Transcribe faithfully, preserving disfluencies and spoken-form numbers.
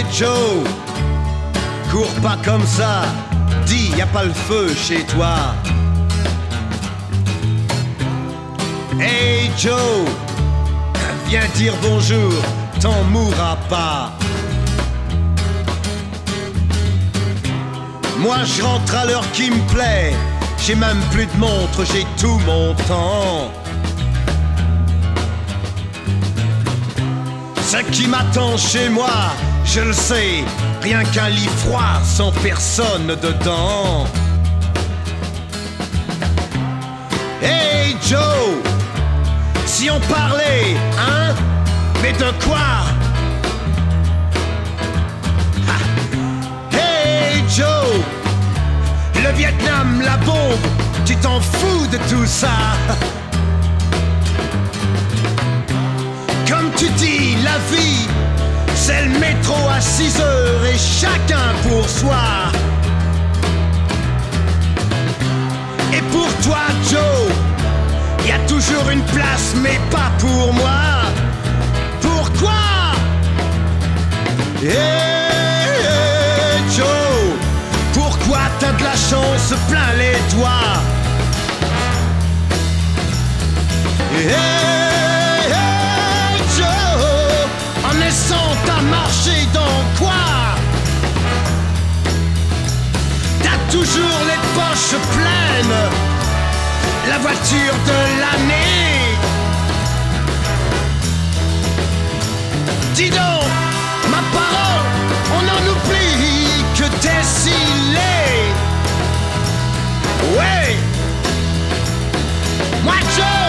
Joe, cours pas comme ça, dis y a pas le feu chez toi. Hey Joe, viens dire bonjour, t'en mourras pas. Moi je rentre à l'heure qui me plaît, j'ai même plus de montre, j'ai tout mon temps. Ce qui m'attend chez moi, je le sais, rien qu'un lit froid sans personne dedans. Hey Joe, si on parlait, hein, mais de quoi? Ha. Hey Joe, le Vietnam, la bombe, tu t'en fous de tout ça? Comme tu dis, la vie, c'est le métro à six heures et chacun pour soi. Et pour toi, Joe, y a toujours une place, mais pas pour moi. Pourquoi? Hey, hey, Joe, pourquoi t'as de la chance plein les doigts? Hey, hey, Joe, en naissant t'as marché dans quoi? T'as toujours les poches pleines, la voiture de l'année. Dis donc, ma parole, on en oublie que t'es si laid. Ouais, moi Joe,